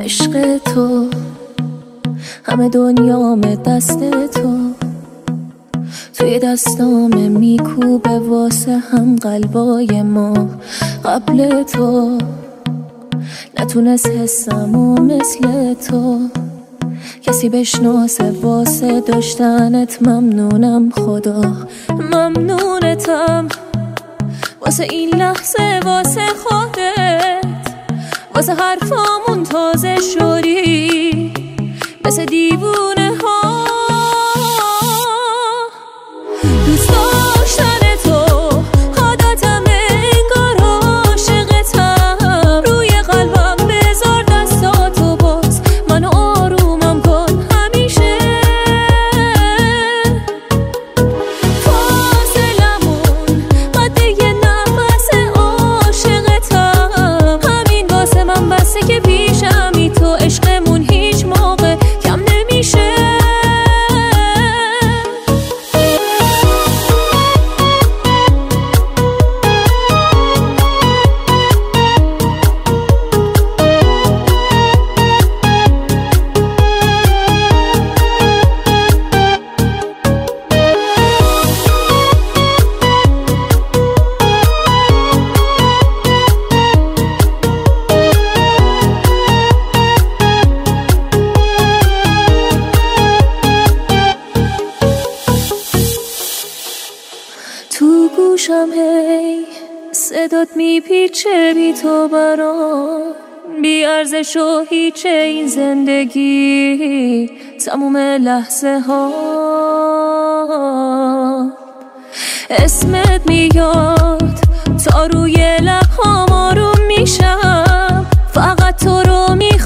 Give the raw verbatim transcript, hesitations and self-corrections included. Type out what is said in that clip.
عشق تو همه دنیام دست تو، توی دستام میکوبه واسه هم قلبای ما. قبل تو نتونست حسمو مثل تو کسی بشناسه، واسه داشتنت ممنونم خدا، ممنونتم واسه این لحظه، واسه خودت، واسه حرفامون تازه شدی مثل دیوونه ها. دوست داشتن تو عادتم، انگار عاشقتم، روی قلبم بذار دستاتو باز، منو آرومم کن همیشه. فاصلمون قد یه نفس عاشقتم، همین واسه من بسه که پیشمی تو، عشقمون هیچ موقع کم نمیشه. تو گوشم هی صدات میپیچه، بی تو برام بی ارزش و هیچه این زندگی، تموم لحظه ها اسمت میاد تا روی لبهام آروم میشم، فقط تو رو میخوام